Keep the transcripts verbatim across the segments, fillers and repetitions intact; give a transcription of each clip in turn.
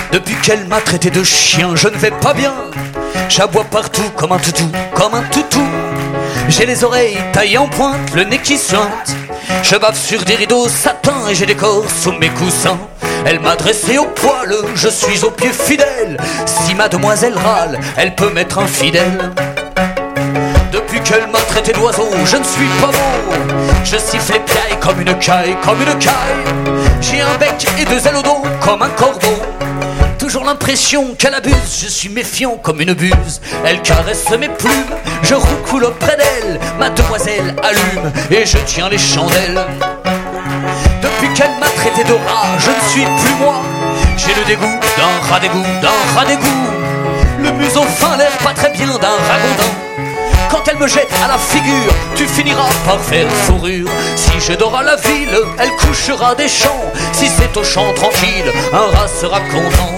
Depuis qu'elle m'a traité de chien, je ne vais pas bien. J'aboie partout comme un toutou, comme un toutou. J'ai les oreilles taillées en pointe, le nez qui suinte. Je bave sur des rideaux satin et j'ai des corps sous mes coussins. Elle m'a dressé au poil, je suis au pied fidèle. Si mademoiselle râle, elle peut m'être infidèle. Depuis qu'elle m'a traité d'oiseau, je ne suis pas beau. Je siffle les piailles comme une caille, comme une caille. J'ai un bec et deux ailes au dos, comme un corbeau. Toujours l'impression qu'elle abuse, je suis méfiant comme une buse. Elle caresse mes plumes, je roucoule auprès d'elle. Mademoiselle allume et je tiens les chandelles. Depuis qu'elle m'a traité de rat, je ne suis plus moi. J'ai le dégoût d'un rat d'égout, d'un rat d'égout. Le museau fin, l'air pas très bien d'un ragondin. Quand elle me jette à la figure, tu finiras par faire fourrure. Si je dors à la ville, elle couchera des champs. Si c'est au champ tranquille, un rat sera content.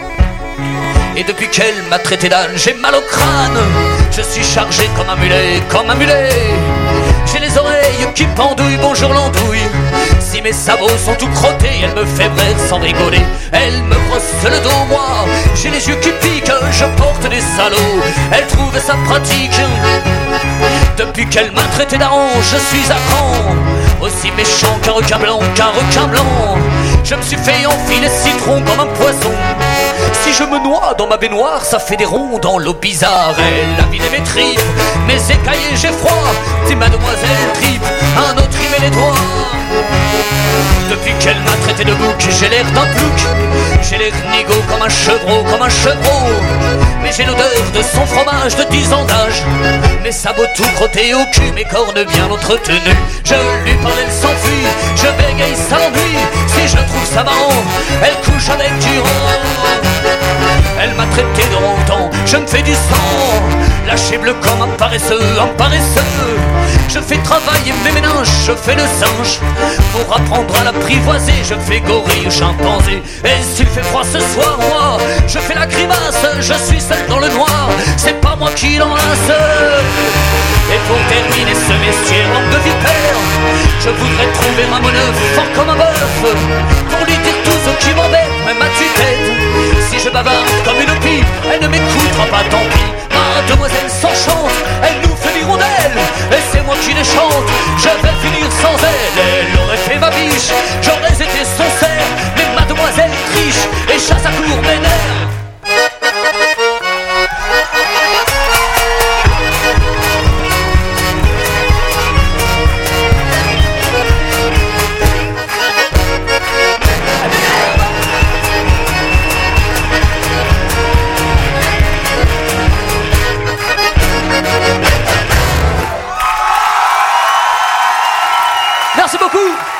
Et depuis qu'elle m'a traité d'âne, j'ai mal au crâne. Je suis chargé comme un mulet, comme un mulet. J'ai les oreilles qui pendouillent, bonjour l'andouille. Si mes sabots sont tout crottés, elle me fait brère sans rigoler. Elle me brosse le dos, moi, j'ai les yeux qui piquent. Je porte des salauds, elle trouve ça pratique. Depuis qu'elle m'a traité d'aron, je suis à cran. Aussi méchant qu'un requin blanc, qu'un requin blanc. Je me suis fait enfiler citron comme un poisson. Si je me noie dans ma baignoire, ça fait des ronds dans l'eau bizarre. Elle a vidé mes tripes, mes écaillés, j'ai froid. Dis mademoiselle tripe, un autre y met les doigts. Depuis qu'elle m'a traité de bouc, j'ai l'air d'un plouc. J'ai l'air nigo comme un chevreau, comme un chevreau. Mais j'ai l'odeur de son fromage de dix ans d'âge. Mes sabots tout crottés au cul, mes cornes bien entretenues. Je lui parle, elle s'enfuit, je bégaye, ça l'ennuie. Si je trouve ça marrant, elle couche avec du rang. Elle m'a traité de rondan, je me fais du sang. Lâché bleu comme un paresseux, un paresseux. Je fais travailler mes méninges, je fais le singe. Pour apprendre à l'apprivoiser, je fais gorille, chimpanzé. Et s'il fait froid ce soir, moi, je fais la grimace. Je suis seul dans le noir, c'est pas moi qui l'enlace. Et pour terminer ce messier rang de vipère, je voudrais trouver un moneuf fort comme un bœuf. Pour lui dire tout ce qui m'embête, même à tue-tête. Si je bavarde comme une pipe, elle ne m'écoutera pas, tant pis. Mademoiselle s'enchante, elle nous fait l'hirondelle. Et c'est moi qui les chante, je vais finir sans elle. Elle aurait fait ma biche, j'aurais été son cerf. Mais mademoiselle triche et chasse à court mes nerfs. Merci beaucoup.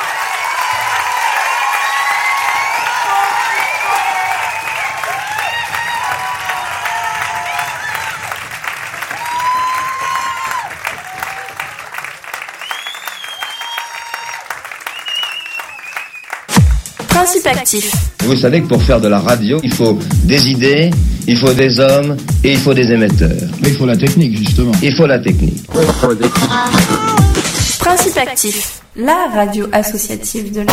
Principe actif. Vous savez que pour faire de la radio, il faut des idées, il faut des hommes et il faut des émetteurs. Mais il faut la technique, justement. Il faut la technique. Principe actif, la radio associative de la...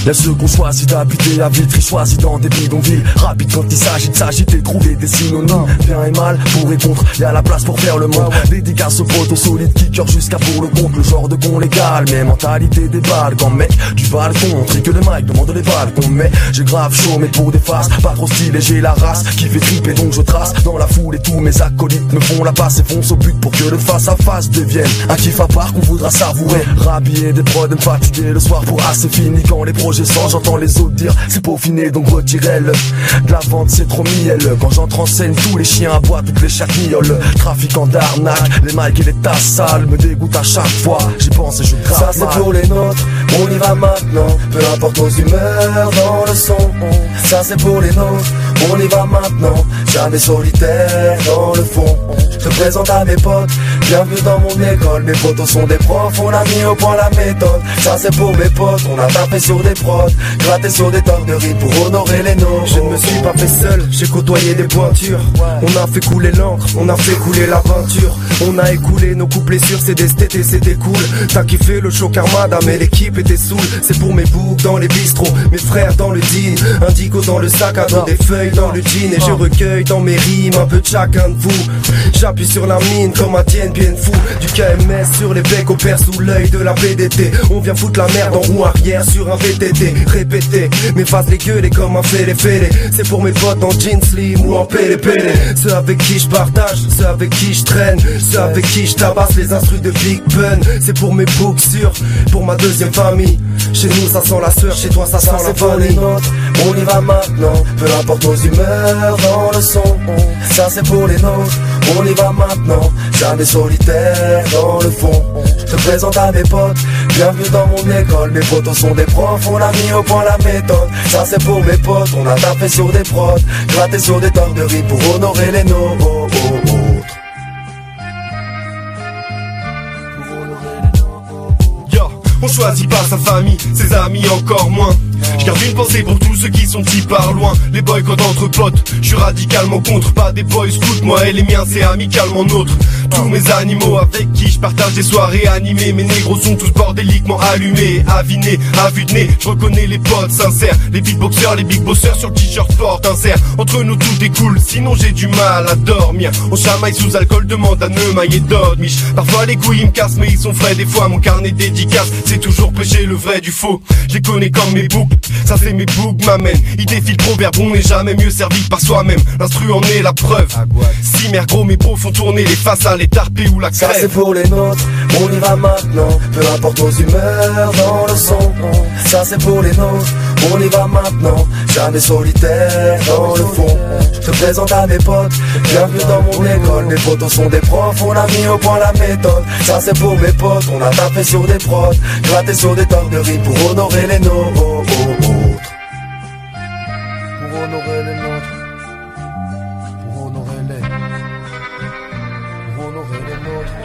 Y'a ceux qu'on choisit d'habiter à Vitry, choisis dans des bidonvilles. Rapide quand il s'agit de s'agiter, trouver des synonymes. Bien et mal, pour et contre, y'a la place pour faire le monde. Dédicace aux potes, aux solides kickers jusqu'à pour le compte. Le genre de con légal, mais mentalité des balles. Quand mec, du balcon, tri que le mic demande les balles qu'on met. J'ai grave chaud, mais pour des faces, pas trop stylé, j'ai la race qui fait triper, donc je trace dans la foule et tous mes acolytes me font la passe et foncent au but pour que le face à face devienne un kiff à part qu'on voudra savourer. Rhabiller des prods, me fatiguer le soir pour assez fini. Quand les projets sortent, j'entends les autres dire c'est peaufiné, donc retirez-le. De la vente c'est trop mielleux. Quand j'entre en scène, tous les chiens aboient, toutes les chattes miaulent. Trafiquant d'arnaque, les mics et les tasses sales me dégoûtent à chaque fois. J'y pense et je grave. Ça c'est pour les nôtres, on y va maintenant. Peu importe nos humeurs dans le son. Ça c'est pour les nôtres, on y va maintenant. Jamais solitaire dans le fond. Je te présente à mes potes, bienvenue dans mon école. Mes potos sont des profs, on a mis au point la méthode. Ça c'est pour mes potes, on a tapé sur des prods, gratté sur des tonnes de riz pour honorer les nôtres. Je ne me suis pas fait seul, j'ai côtoyé des pointures. On a fait couler l'encre, on a fait couler la peinture. On a écoulé nos couplets sur C D, c'était c'était cool. T'as kiffé le show Armada, mais l'équipe était saoule. C'est pour mes boucs dans les bistrots, mes frères dans le dean. Indigo dans le sac à dos, des feuilles dans le jean. Et je recueille dans mes rimes un peu de chacun de vous. J'appuie sur la mine comme un Tien Bien Fou. Du K M S sur les becs au père sous l'œil de la P D T. On vient foutre la merde en roue arrière sur un V T T. Répété, mes phases les gueules comme un fêlé fêlé. C'est pour mes potes en jeans slim ou en pélé pélé. Ceux avec qui je partage, ceux avec qui je traîne, ceux avec qui je tabasse les instrus de Big Pun. C'est pour mes books sûrs, pour ma deuxième famille. Chez nous ça sent la sueur, chez toi ça sent ça la pour les nôtres, on y va maintenant. Peu importe nos humeurs dans le son. Ça c'est pour les nôtres, on y va maintenant. Jamais solitaire dans le fond. Je te présente à mes potes, bienvenue dans mon école. Mes potos sont des profs, on a mis au point la méthode. Ça c'est pour mes potes, on a tapé sur des prods, gratté sur des tonnes de riz pour honorer les nôtres. On choisit pas sa famille, ses amis encore moins. Je garde une pensée pour tous ceux qui sont petits par loin. Les boycotts entre potes, je suis radicalement contre. Pas des boys scouts, moi et les miens c'est amicalement nôtre. Tous mes animaux avec qui je partage des soirées animées. Mes négros sont tous bordéliquement allumés, avinés, à vue de nez. Je reconnais les potes sincères, les beatboxers, les big bossers sur le t-shirt portent un cerf. Entre nous tout est cool, sinon j'ai du mal à dormir. On chamaille sous alcool, demande à Neumaille et Dodmiche. Parfois les couilles me cassent mais ils sont frais. Des fois mon carnet dédicace, c'est toujours péché le vrai du faux. Je les connais comme mes boucles, ça c'est mes boucles m'amènent. Il défie le proverbe, on n'est jamais mieux servi que par soi-même. L'instru en est la preuve. Si mère gros mes pros font tourner les façades, les tarpés ou la crève. Ça c'est pour les nôtres, on y va maintenant. Peu importe nos humeurs dans le son. Ça c'est pour les nôtres, on y va maintenant. Jamais solitaire dans le fond. Je te présente à mes potes, bienvenue dans mon école. Mes potos sont des profs, on a mis au point la méthode. Ça c'est pour mes potes, on a tapé sur des prods, gratté sur des tonnes de riz pour honorer les nôtres. Pour honorer les nôtres. Pour honorer les. Pour honorer les nôtres.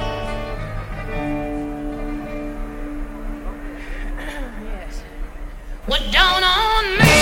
What down on me?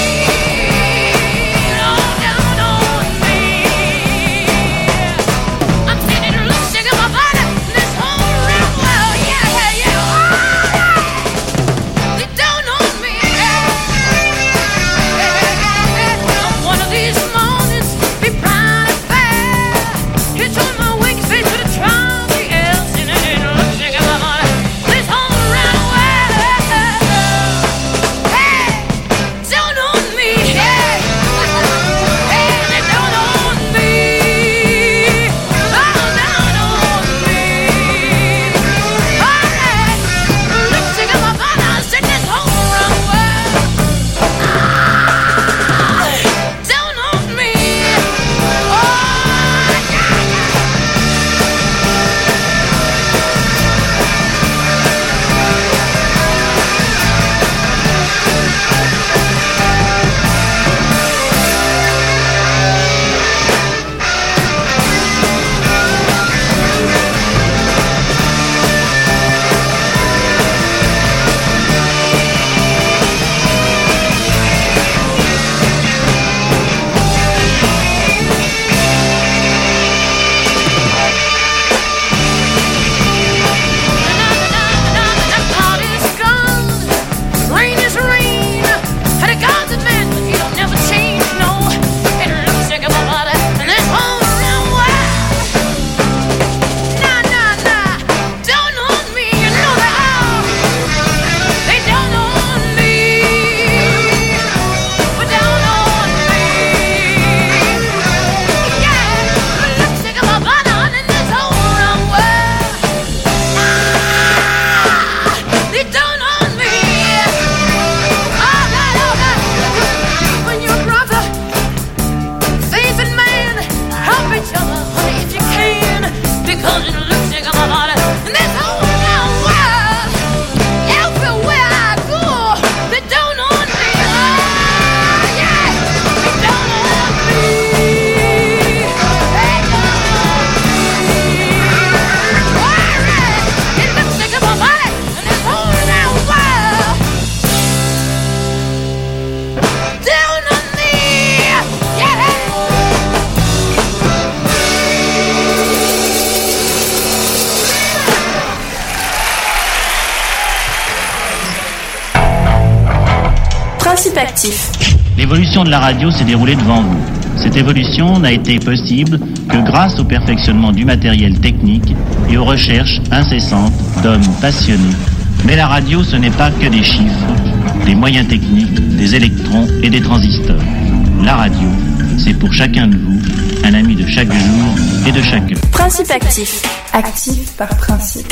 Principe actif. L'évolution de la radio s'est déroulée devant vous. Cette évolution n'a été possible que grâce au perfectionnement du matériel technique et aux recherches incessantes d'hommes passionnés. Mais la radio, ce n'est pas que des chiffres, des moyens techniques, des électrons et des transistors. La radio, c'est pour chacun de vous un ami de chaque jour et de chaque heure. Principe actif. Actif par principe.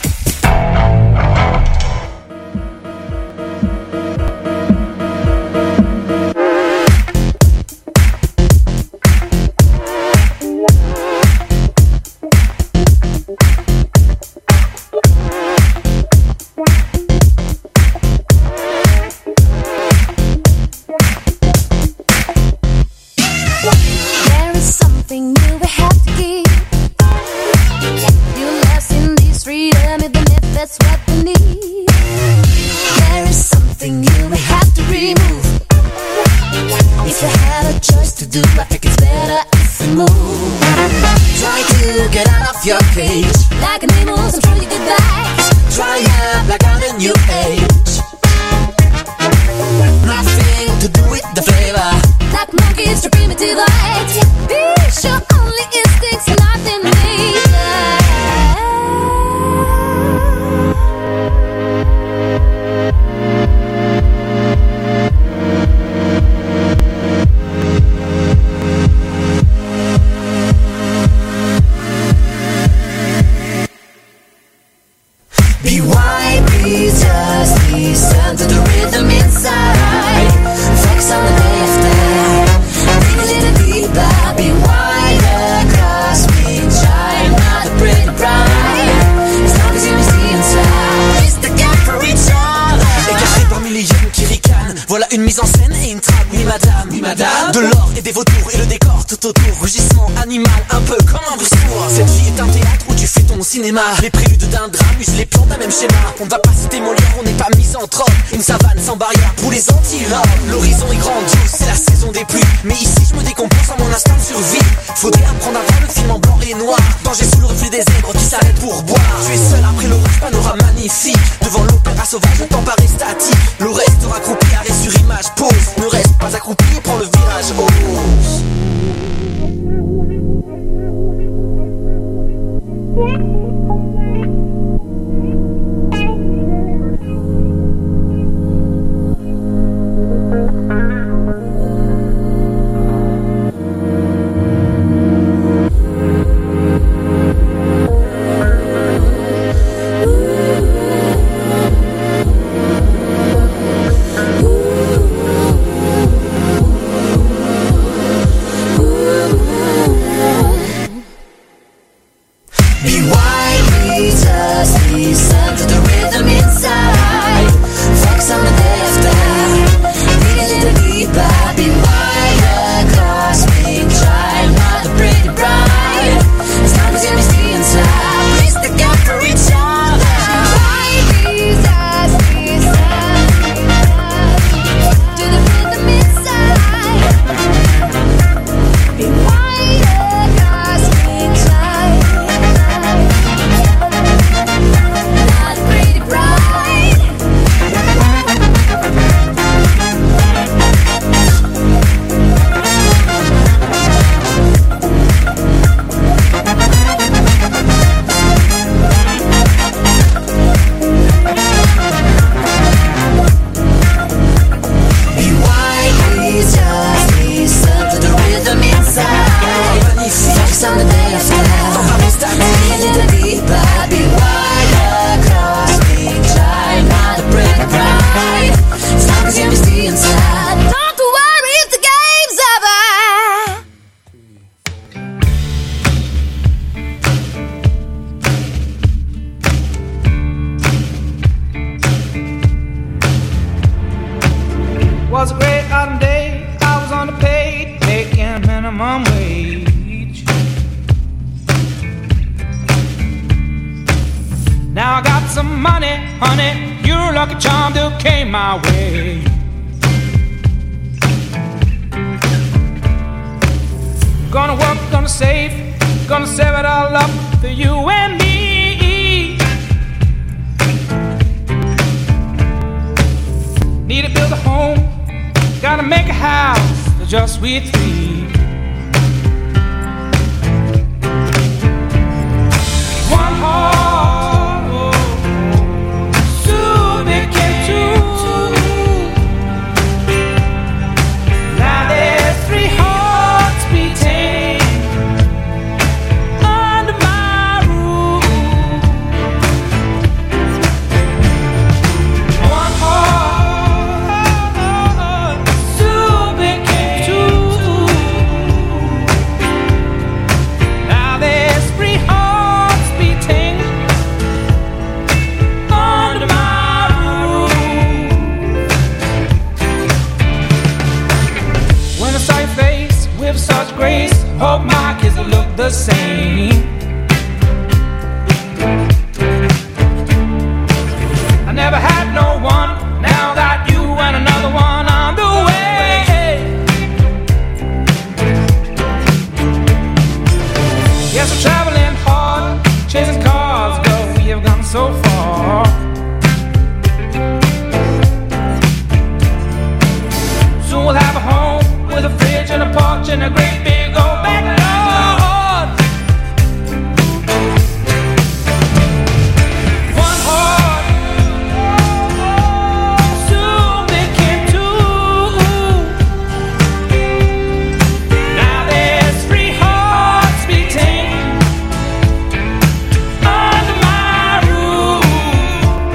Your cage like an animal, I'm sure you get back. Try out like I'm a new age. Nothing to do with the flavor. Like monkeys to primitive light. Be sure only instincts and nothing major. Be wide, be just listen to the rhythm inside. Focus on the day after. Dig a little deeper. Be wide across me. Shine not the pretty bright. As long as you see inside. It's the gap for each other. Écarté parmi les jeunes qui ricanent. Voilà une mise en scène et une trappe. Oui madame, oui madame. De l'or et des vautours et le décor tout autour. Rugissement animal, un peu comme un briscourt. Cette vie est un théâtre où tu fais ton cinéma. Les préludes d'un drame usent les plans d'un même schéma. On ne va pas citer Molière, on n'est pas misanthrope. Une savane sans barrière pour les antilopes. L'horizon est grandiose, c'est la saison des pluies. Mais ici je me décompose à mon instinct de survie. Faudrait apprendre à voir le film en blanc et noir. Danger sous le reflet des zèbres qui s'arrêtent pour boire. Tu es seul après l'orage, panorama magnifique. Devant l'opéra sauvage, le temps paraît statique. Le reste accroupi, arrêt sur image, pause. Ne reste pas accroupi et prends le virage, ose. Was a great autumn day, I was on the page, making minimum wage. Now I got some money, honey, you're a lucky charm that came my way. Gonna work, gonna save, gonna save it all up for you and me. Need to build a home, house for just we three. One heart soon became two. Now there's three hearts beating under my roof. One heart soon became two. Now there's three hearts beating under my roof. When I saw your face with such grace, hope my kids will look the same. I never had no one, now got you and another one on the way. Yes, we're traveling hard, chasing cars, but we have gone so far. Soon we'll have a home with a fridge and a porch and a great big old backyard. One heart soon became two. Now there's three hearts beating under my roof.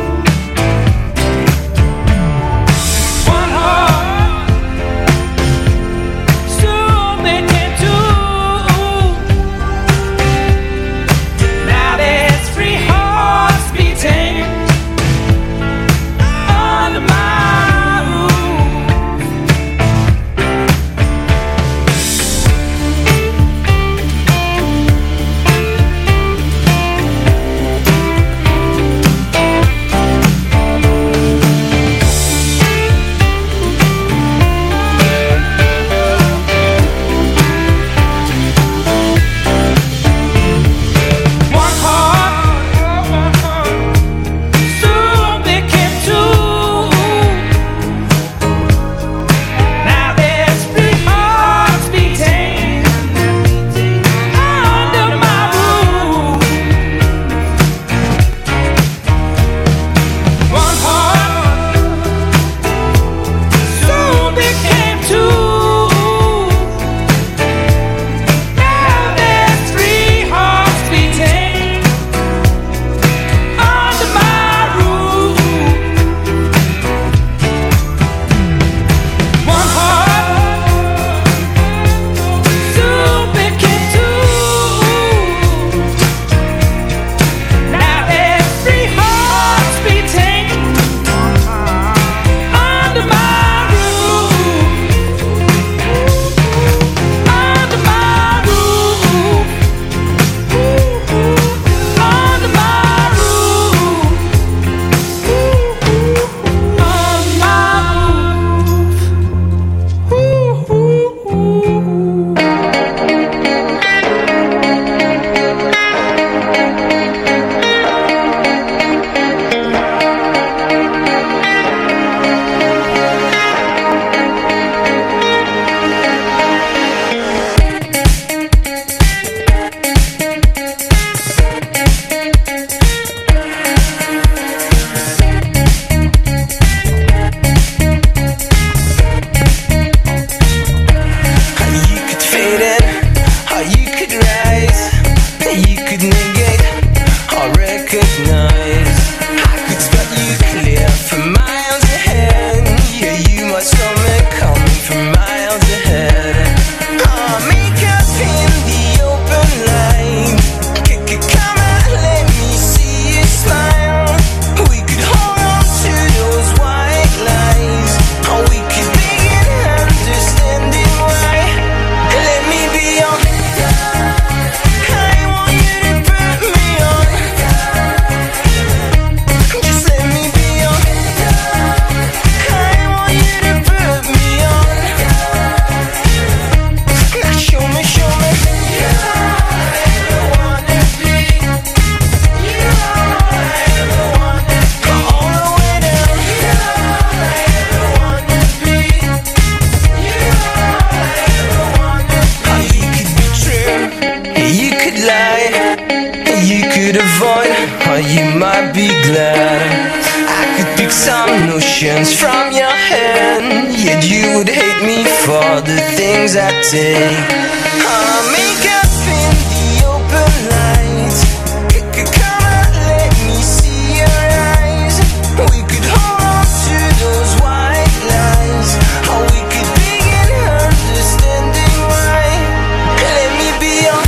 be glad I could pick some notions from your hand, yet you would hate me for the things I take. I'll make up in the open light. C- Come on, let me see your eyes. We could hold on to those white lies, or we could begin understanding why. Let me be your,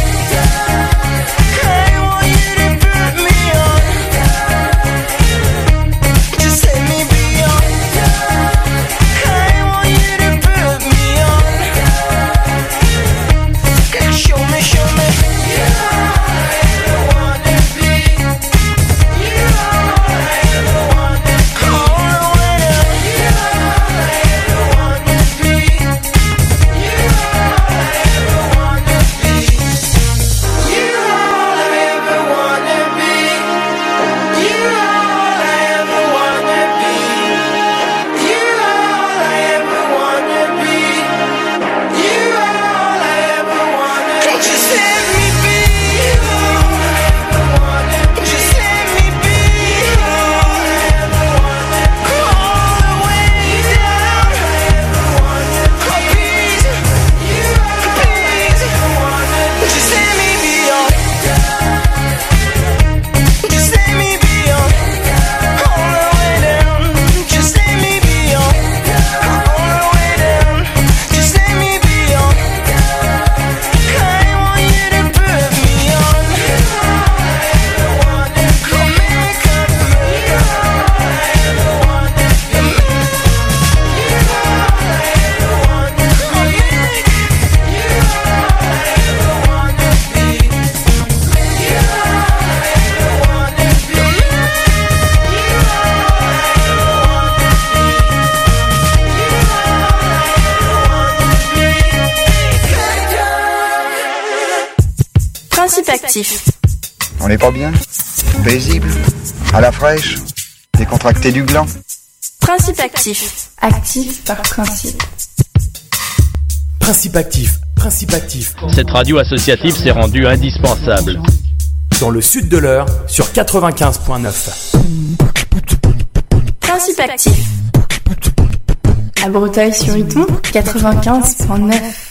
I want you to put me on. Just let me be your, I want you to put me on. Show me, show me. You're all I ever wanna be. You're all I ever wanna be. All the way down. You're all I ever wanna be. You're all I ever wanna be. You're all I ever wanna be. You're all I ever wanna be. You're all I ever wanna be. You're all I ever wanna be. Just let me be. Just let me be. All the way down. Oh, please, please. Just let me be on. Just let me be on. All the way down. Just let me be on. All the way down. Just let me be on. I want you to put me on. Come make up for me. Principe actif. On n'est pas bien? Paisible? À la fraîche? Décontracté du gland? Principe actif. Actif par principe. Principe actif, principe actif. Cette radio associative s'est rendue indispensable. Dans le sud de l'Eure, sur quatre-vingt-quinze point neuf. Principe actif. À Breteuil-sur-Iton, quatre-vingt-quinze point neuf.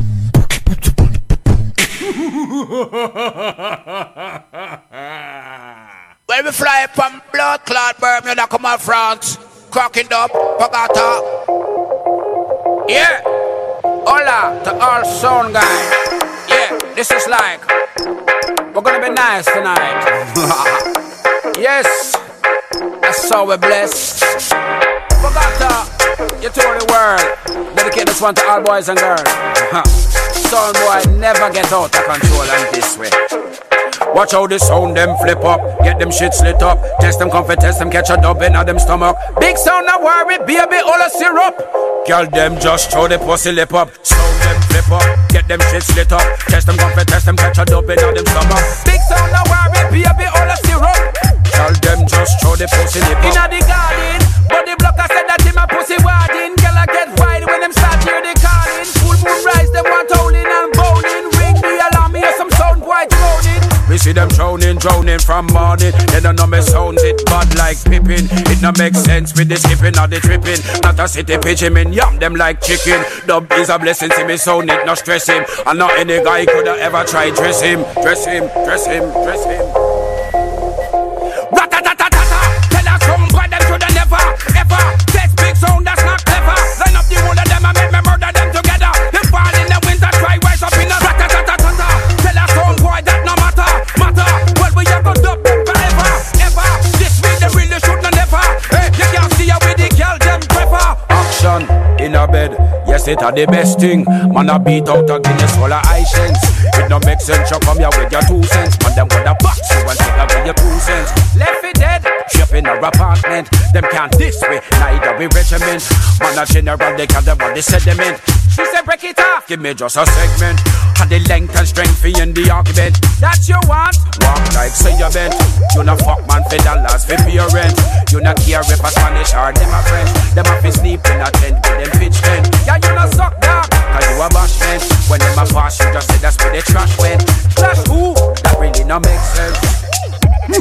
When we fly from blood clot Bermuda, come on France, cracking up, Pagata. Yeah, hola to all sound guys. Yeah, this is like, we're gonna be nice tonight. Yes, that's how we're blessed. Pagata, you told the world, dedicate this one to all boys and girls. Sound boy never get out of control and this way. Watch how the sound them flip up, get them shit slit up, test them comfort, test them catch a dub in them stomach. Big sound no worry, baby, all a syrup. Girl them just throw the pussy lip up, sound them flip up, get them shit slit up, test them comfort, test them catch a dub in them stomach. Big sound no worry, baby, all a syrup. Girl them just throw the pussy lip up. Inna the garden, but the blocker said that him a pussy warding. Girl I get wild when them start hear the calling. Full moon rise, them want howling and bowling. Ring the alarm, hear some sound boy droning. We see them drowning, drowning from morning. They don't know me sounds it bad like Pippin. It no make sense with the skipping or the tripping. Not a city pigeon, in yam them like chicken. Dub is a blessing, see me sound it, no stress him. And not any guy could have ever tried dress him. Dress him, dress him, dress him. Rat-a-ta-ta-ta-ta. Tell us some boy them shoulda never, ever test big sound that's not clever. Line up the whole of them and make me murder them together. Them fall in the winter, try rise up in the rat-a-ta-ta-ta-ta. Tell us some boy that no matter, matter. Well we have got dub them forever, ever. This week they really should not never. Hey, you can't see how with the girl them prefer. Action in a bed, yes it a the best thing. Man a beat out a Guinness full of Haitians. It no make sense, you come here with your two cents. Man them gonna box you and take away your two cents. Left it dead, ship in our apartment. Them can't this way, neither we regiment. Man a general, they can't have the sediment. She said break it off, give me just a segment. And the length and strength for in the argument. That you want, walk like say you bent. You no fuck man for dollars for your rent. You no care if a Spanish or them a French. Them a fi sleep in a tent with them pitch tent. Yeah you no suck dog, cause you a bashment. When them a pass you just say that's where the trash went. Trash who? That really no make sense.